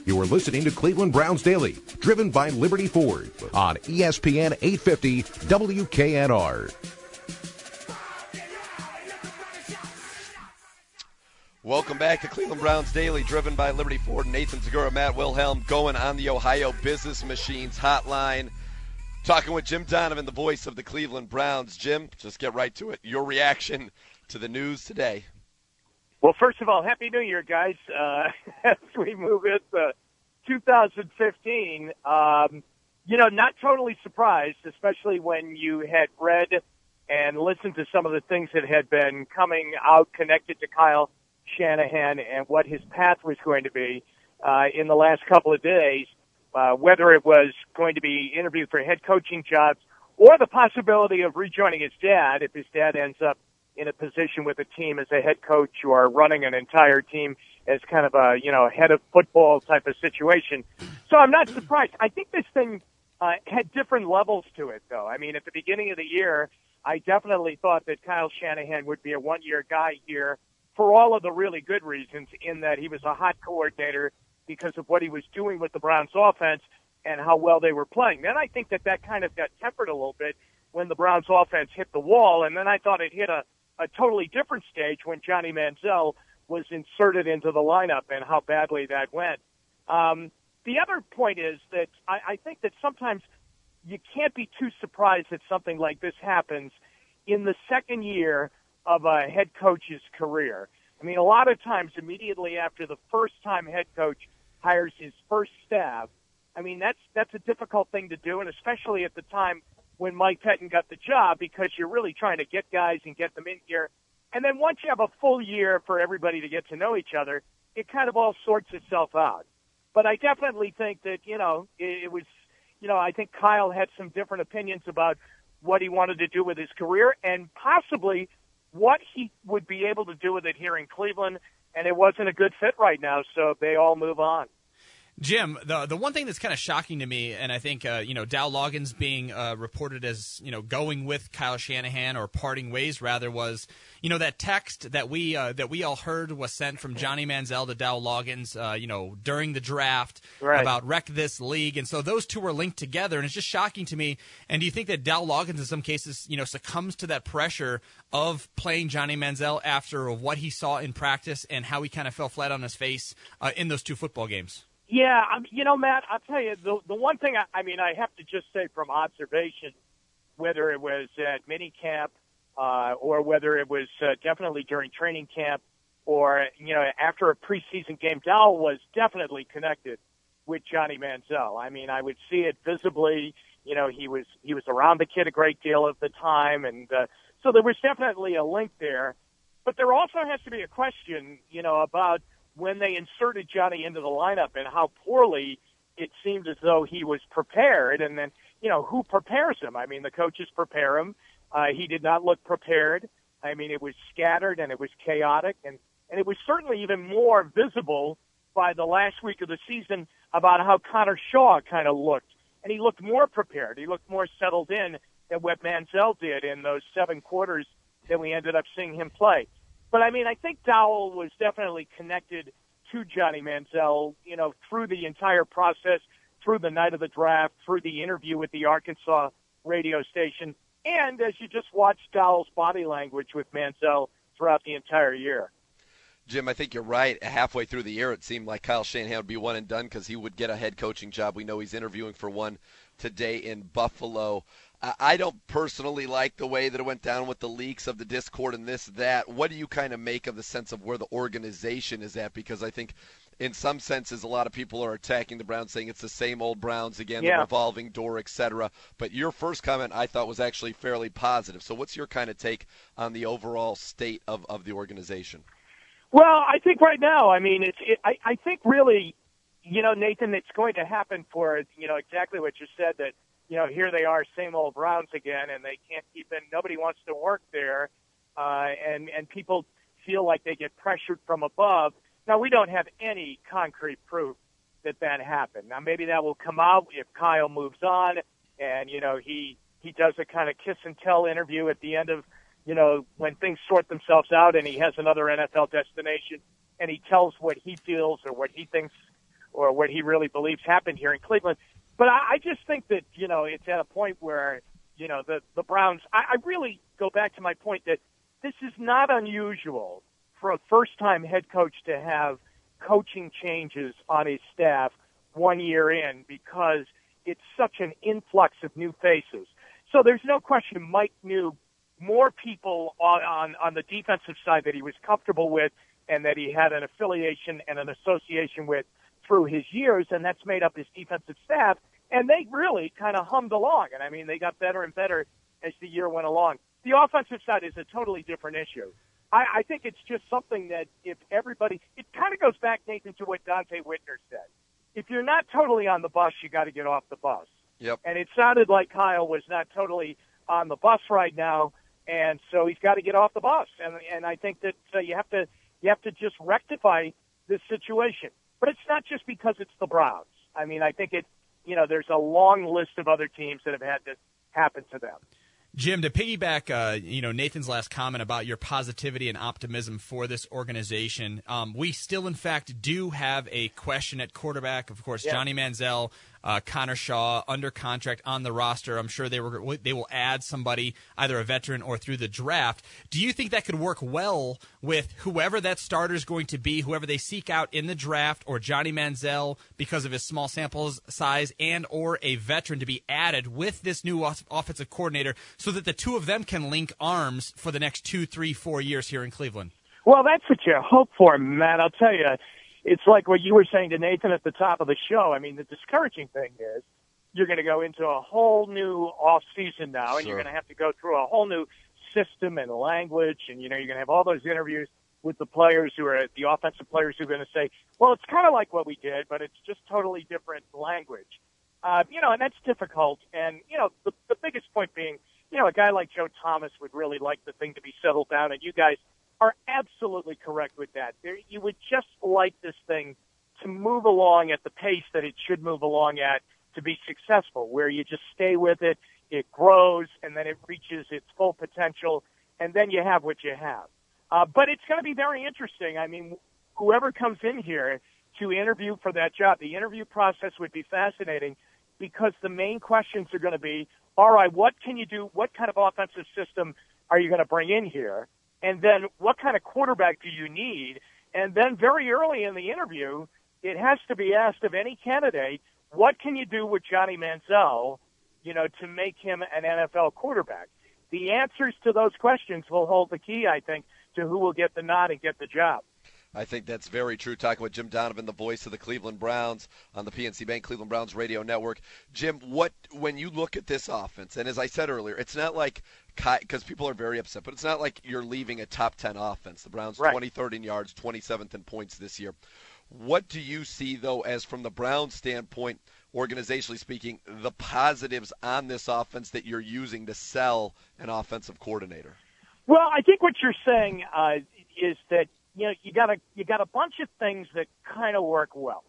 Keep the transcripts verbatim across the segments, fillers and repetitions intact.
You are listening to Cleveland Browns Daily, driven by Liberty Ford on E S P N eight fifty W K N R. Welcome back to Cleveland Browns Daily, driven by Liberty Ford. Nathan Segura, Matt Wilhelm, going on the Ohio Business Machines hotline. Talking with Jim Donovan, the voice of the Cleveland Browns. Jim, just get right to it. Your reaction to the news today. Well, first of all, Happy New Year, guys. Uh, as we move into two thousand fifteen, um, you know, not totally surprised, especially when you had read and listened to some of the things that had been coming out connected to Kyle Shanahan and what his path was going to be uh, in the last couple of days, uh, whether it was going to be interviewed for head coaching jobs or the possibility of rejoining his dad if his dad ends up in a position with a team as a head coach or running an entire team as kind of a, you know, head of football type of situation. So I'm not surprised. I think this thing uh, had different levels to it, though. I mean, at the beginning of the year, I definitely thought that Kyle Shanahan would be a one-year guy here for all of the really good reasons, in that he was a hot coordinator because of what he was doing with the Browns offense and how well they were playing. Then I think that that kind of got tempered a little bit when the Browns offense hit the wall, and then I thought it hit a, a totally different stage when Johnny Manziel was inserted into the lineup and how badly that went. Um, the other point is that I, I think that sometimes you can't be too surprised that something like this happens in the second year of a head coach's career. I mean, a lot of times immediately after the first time head coach hires his first staff, I mean, that's that's a difficult thing to do, and especially at the time when Mike Pettin got the job, because you're really trying to get guys and get them in here. And then once you have a full year for everybody to get to know each other, it kind of all sorts itself out. But I definitely think that, you know, it, it was, you know, I think Kyle had some different opinions about what he wanted to do with his career and possibly what he would be able to do with it here in Cleveland, and it wasn't a good fit right now, so they all move on. Jim, the the one thing that's kind of shocking to me, and I think uh, you know Dow Loggins being uh, reported as you know going with Kyle Shanahan or parting ways rather, was you know that text that we uh, that we all heard was sent from Johnny Manziel to Dow Loggins, uh, you know during the draft right. about wreck this league, and so those two were linked together, and it's just shocking to me. And do you think that Dow Loggins in some cases you know succumbs to that pressure of playing Johnny Manziel after what he saw in practice and how he kind of fell flat on his face uh, in those two football games? Yeah, um, you know, Matt, I'll tell you, the the one thing, I, I mean, I have to just say from observation, whether it was at minicamp uh, or whether it was uh, definitely during training camp or, you know, after a preseason game, Dow was definitely connected with Johnny Manziel. I mean, I would see it visibly. You know, he was he was around the kid a great deal of the time, and uh, so there was definitely a link there. But there also has to be a question, you know, about when they inserted Johnny into the lineup and how poorly it seemed as though he was prepared. And then, you know, who prepares him? I mean, the coaches prepare him. Uh, he did not look prepared. I mean, it was scattered and it was chaotic. And, and it was certainly even more visible by the last week of the season about how Connor Shaw kind of looked. And he looked more prepared. He looked more settled in than what Manziel did in those seven quarters that we ended up seeing him play. But, I mean, I think Dowell was definitely connected to Johnny Manziel, you know, through the entire process, through the night of the draft, through the interview with the Arkansas radio station, and as you just watched Dowell's body language with Manziel throughout the entire year. Jim, I think you're right. Halfway through the year, it seemed like Kyle Shanahan would be one and done because he would get a head coaching job. We know he's interviewing for one today in Buffalo. I don't personally like the way that it went down with the leaks of the Discord and this, that. What do you kind of make of the sense of where the organization is at? Because I think in some senses a lot of people are attacking the Browns, saying it's the same old Browns again, yeah. the revolving door, et cetera. But your first comment I thought was actually fairly positive. So what's your kind of take on the overall state of, of the organization? Well, I think right now, I mean, it's. It, I, I think really, you know, Nathan, it's going to happen for, you know, exactly what you said, that, you know, here they are, same old Browns again, and they can't keep in. Nobody wants to work there, uh, and and people feel like they get pressured from above. Now, we don't have any concrete proof that that happened. Now, maybe that will come out if Kyle moves on, and you know he he does a kind of kiss and tell interview at the end of, you know, when things sort themselves out, and he has another N F L destination, and he tells what he feels or what he thinks or what he really believes happened here in Cleveland. But I, I just think that, you know, it's at a point where, you know, the, the Browns, I, I really go back to my point that this is not unusual for a first-time head coach to have coaching changes on his staff one year in because it's such an influx of new faces. So there's no question Mike knew more people on, on, on the defensive side that he was comfortable with and that he had an affiliation and an association with through his years, and that's made up his defensive staff. And they really kind of hummed along. And, I mean, they got better and better as the year went along. The offensive side is a totally different issue. I, I think it's just something that if everybody – it kind of goes back, Nathan, to what Dante Whitner said. If you're not totally on the bus, you got to get off the bus. Yep. And it sounded like Kyle was not totally on the bus right now, and so he's got to get off the bus. And and I think that uh, you have to you have to just rectify this situation. But it's not just because it's the Browns. I mean, I think it you know there's a long list of other teams that have had this happen to them. Jim, to piggyback, uh, you know, Nathan's last comment about your positivity and optimism for this organization, um, we still, in fact, do have a question at quarterback. Of course, yeah. Johnny Manziel, uh, Connor Shaw under contract on the roster. I'm sure they were they will add somebody, either a veteran or through the draft. Do you think that could work well with whoever that starter is going to be, whoever they seek out in the draft, or Johnny Manziel because of his small sample size, and or a veteran to be added with this new off- offensive coordinator, so that the two of them can link arms for the next two, three, four years here in Cleveland? Well, that's what you hope for, Matt. I'll tell you, it's like what you were saying to Nathan at the top of the show. I mean, the discouraging thing is you're going to go into a whole new off season now, and sure. you're going to have to go through a whole new system and language, and, you know, you're going to have all those interviews with the players who are the offensive players who are going to say, well, it's kind of like what we did, but it's just totally different language. Uh, you know, and that's difficult. And, you know, the, the biggest point being, you know, a guy like Joe Thomas would really like the thing to be settled down, and you guys are absolutely correct with that. There, you would just like this thing to move along at the pace that it should move along at to be successful, where you just stay with it, it grows, and then it reaches its full potential, and then you have what you have. Uh, but it's going to be very interesting. I mean, whoever comes in here to interview for that job, the interview process would be fascinating because the main questions are going to be, all right, what can you do? What kind of offensive system are you going to bring in here? And then what kind of quarterback do you need? And then very early in the interview, it has to be asked of any candidate, what can you do with Johnny Manziel, you know, to make him an N F L quarterback? The answers to those questions will hold the key, I think, to who will get the nod and get the job. I think that's very true. Talking with Jim Donovan, the voice of the Cleveland Browns on the P N C Bank Cleveland Browns radio network. Jim, what when you look at this offense, and as I said earlier, it's not like because people are very upset, but it's not like you're leaving a top ten offense. The Browns right. twenty-third in yards, twenty-seventh in points this year. What do you see, though, as from the Browns' standpoint, organizationally speaking, the positives on this offense that you're using to sell an offensive coordinator? Well, I think what you're saying uh, is that you know you got a you got a bunch of things that kind of work well.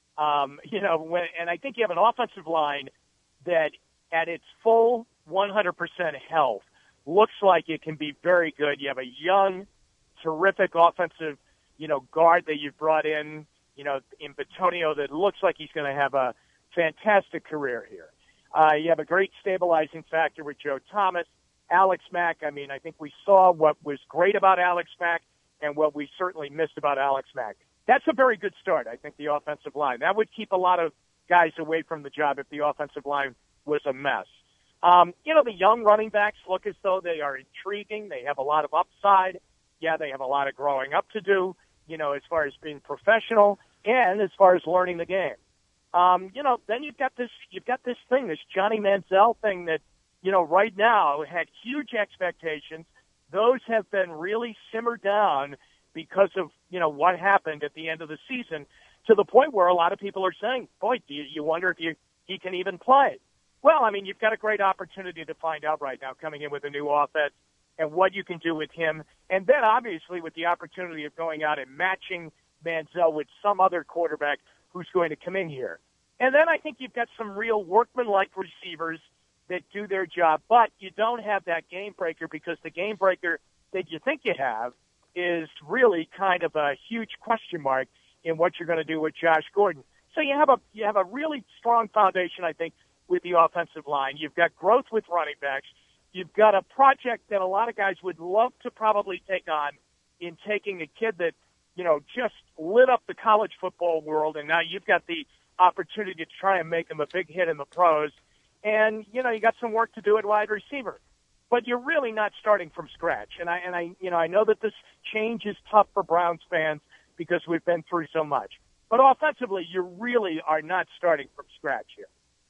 Um, you know, when, and I think you have an offensive line that, at its full one hundred percent health, looks like it can be very good. You have a young, terrific offensive, you know, guard that you've brought in, you know, in Bitonio that looks like he's going to have a fantastic career here. Uh, you have a great stabilizing factor with Joe Thomas. Alex Mack, I mean, I think we saw what was great about Alex Mack and what we certainly missed about Alex Mack. That's a very good start, I think, the offensive line. That would keep a lot of guys away from the job if the offensive line was a mess. Um, you know, the young running backs look as though they are intriguing. They have a lot of upside. Yeah, they have a lot of growing up to do, you know, as far as being professional and as far as learning the game. Um, you know, then you've got this, you've got this thing, this Johnny Manziel thing that, you know, right now had huge expectations. Those have been really simmered down because of, you know, what happened at the end of the season, to the point where a lot of people are saying, boy, do you, you wonder if you, he can even play. Well, I mean, you've got a great opportunity to find out right now coming in with a new offense and what you can do with him. And then obviously with the opportunity of going out and matching Manziel with some other quarterback who's going to come in here. And then I think you've got some real workman-like receivers that do their job, but you don't have that game breaker, because the game breaker that you think you have is really kind of a huge question mark in what you're going to do with Josh Gordon. So you have a you have a really strong foundation, I think, with the offensive line. You've got growth with running backs. You've got a project that a lot of guys would love to probably take on in taking a kid that, you know, just lit up the college football world, and now you've got the opportunity to try and make him a big hit in the pros. And, you know, you got some work to do at wide receiver. But you're really not starting from scratch. And I, and I, you know, I know that this change is tough for Browns fans because we've been through so much. But offensively, you really are not starting from scratch here.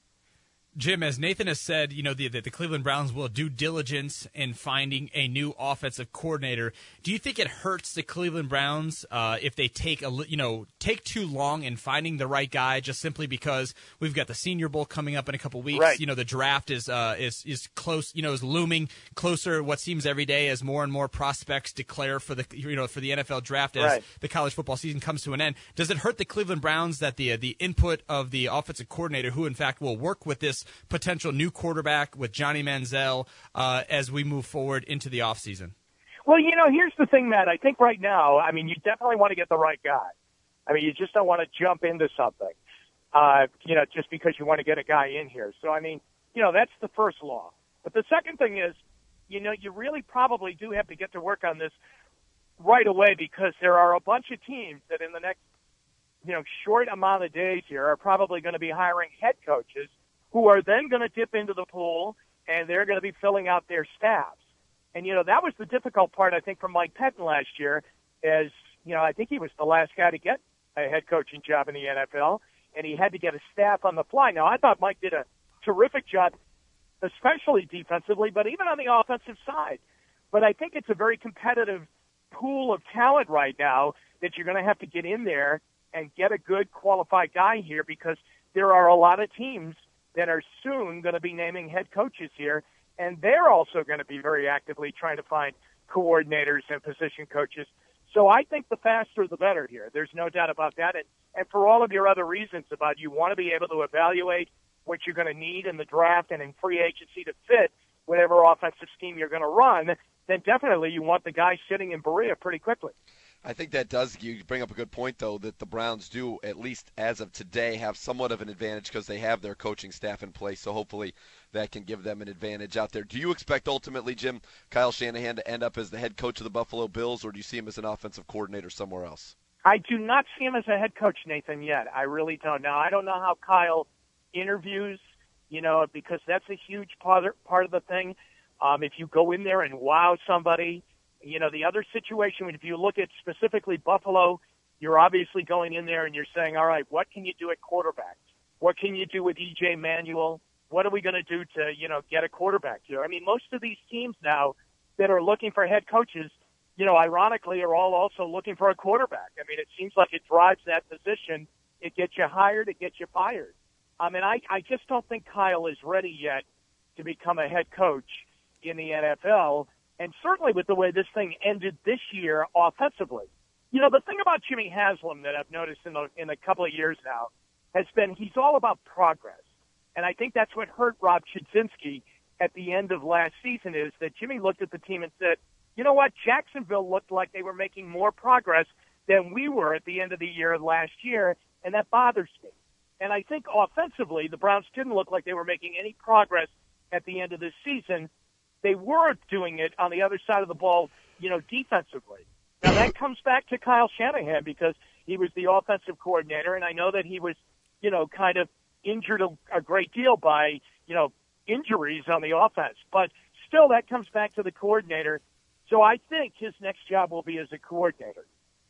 Jim, as Nathan has said, you know, the, the, the Cleveland Browns will do diligence in finding a new offensive coordinator. Do you think it hurts the Cleveland Browns uh, if they take a, you know, take too long in finding the right guy, just simply because we've got the Senior Bowl coming up in a couple weeks? Right. You know, the draft is uh, is is close. You know, is looming closer. What seems every day as more and more prospects declare for the you know for the N F L draft as right. the college football season comes to an end. Does it hurt the Cleveland Browns that the uh, the input of the offensive coordinator, who in fact will work with this potential new quarterback with Johnny Manziel uh, as we move forward into the offseason? Well, you know, here's the thing, Matt. I think right now, I mean, you definitely want to get the right guy. I mean, you just don't want to jump into something, uh, you know, just because you want to get a guy in here. So, I mean, you know, that's the first law. But the second thing is, you know, you really probably do have to get to work on this right away, because there are a bunch of teams that in the next, you know, short amount of days here are probably going to be hiring head coaches who are then going to dip into the pool, and they're going to be filling out their staffs. And, you know, that was the difficult part, I think, for Mike Pettin last year, as, you know, I think he was the last guy to get a head coaching job in the N F L, and he had to get a staff on the fly. Now, I thought Mike did a terrific job, especially defensively, but even on the offensive side. But I think it's a very competitive pool of talent right now that you're going to have to get in there and get a good qualified guy here, because there are a lot of teams that are soon going to be naming head coaches here, and they're also going to be very actively trying to find coordinators and position coaches. So I think the faster the better here. There's no doubt about that. And, and for all of your other reasons about you want to be able to evaluate what you're going to need in the draft and in free agency to fit whatever offensive scheme you're going to run, then definitely you want the guy sitting in Berea pretty quickly. I think that does, you bring up a good point, though, that the Browns do, at least as of today, have somewhat of an advantage because they have their coaching staff in place, so hopefully that can give them an advantage out there. Do you expect ultimately, Jim, Kyle Shanahan to end up as the head coach of the Buffalo Bills, or do you see him as an offensive coordinator somewhere else? I do not see him as a head coach, Nathan, yet. I really don't. Now, I don't know how Kyle interviews, you know, because that's a huge part part of the thing. Um, if you go in there and wow somebody, you know, the other situation, if you look at specifically Buffalo, you're obviously going in there and you're saying, all right, what can you do at quarterback? What can you do with E J Manuel? What are we going to do to, you know, get a quarterback here? I mean, most of these teams now that are looking for head coaches, you know, ironically, are all also looking for a quarterback. I mean, it seems like it drives that position. It gets you hired. It gets you fired. I mean, I, I just don't think Kyle is ready yet to become a head coach in the N F L. And certainly with the way this thing ended this year offensively. You know, the thing about Jimmy Haslam that I've noticed in, the, in a couple of years now has been he's all about progress. And I think that's what hurt Rob Chudzinski at the end of last season, is that Jimmy looked at the team and said, you know what, Jacksonville looked like they were making more progress than we were at the end of the year last year, and that bothers me. And I think offensively, the Browns didn't look like they were making any progress at the end of this season. They were doing it on the other side of the ball, you know, defensively. Now, that comes back to Kyle Shanahan, because he was the offensive coordinator, and I know that he was, you know, kind of injured a, a great deal by, you know, injuries on the offense. But still, that comes back to the coordinator. So I think his next job will be as a coordinator.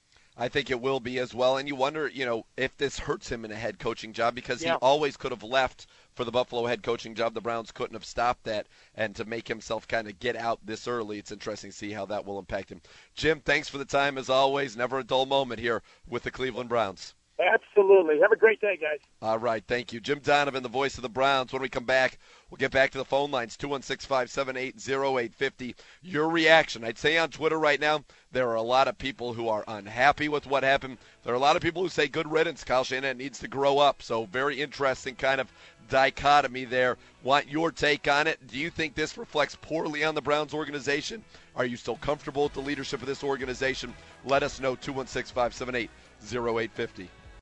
I think it will be as well. And you wonder, you know, if this hurts him in a head coaching job, because yeah. he always could have left for the Buffalo head coaching job. The Browns couldn't have stopped that. And to make himself kind of get out this early, it's interesting to see how that will impact him. Jim, thanks for the time as always. Never a dull moment here with the Cleveland Browns. Absolutely. Have a great day, guys. All right, thank you. Jim Donovan, the voice of the Browns. When we come back, we'll get back to the phone lines, two one six, five seven eight, oh eight five oh. Your reaction. I'd say on Twitter right now, there are a lot of people who are unhappy with what happened. There are a lot of people who say good riddance. Kyle Shanahan needs to grow up. So very interesting kind of dichotomy there. Want your take on it. Do you think this reflects poorly on the Browns organization? Are you still comfortable with the leadership of this organization? Let us know, two one six, five seven eight, oh eight five oh.